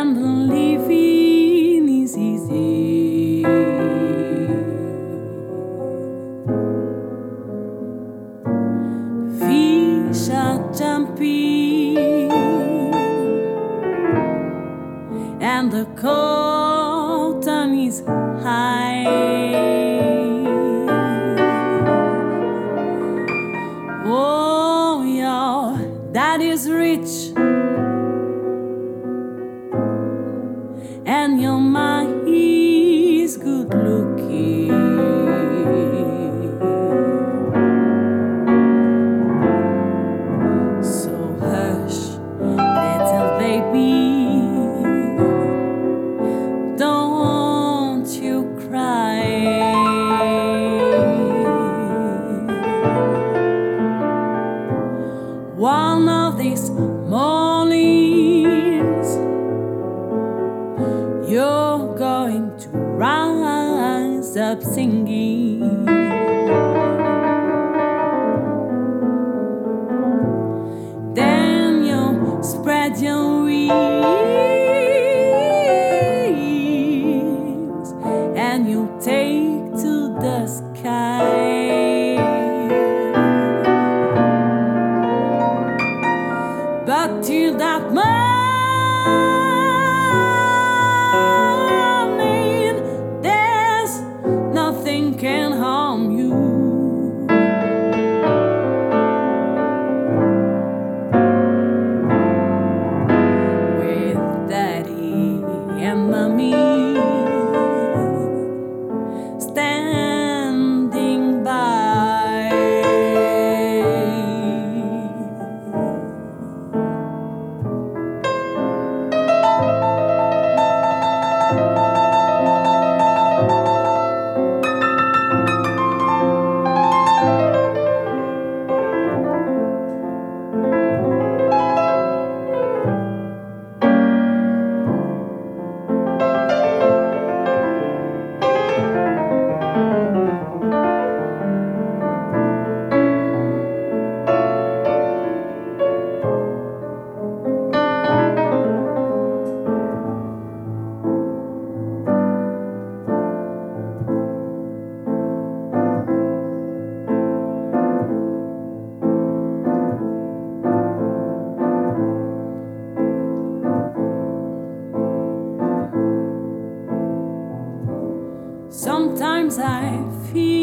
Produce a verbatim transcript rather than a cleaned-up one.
and living is easy. Fish are jumping and the cotton is high. Oh, your dad is rich and your ma is good looking. So hush, little baby, don't you cry. One of these mornings you're going to rise up singing. Then you spread your wings and you take to the sky. But till that morning, there's nothing can harm you. With daddy and mommy standing by. Sometimes I feel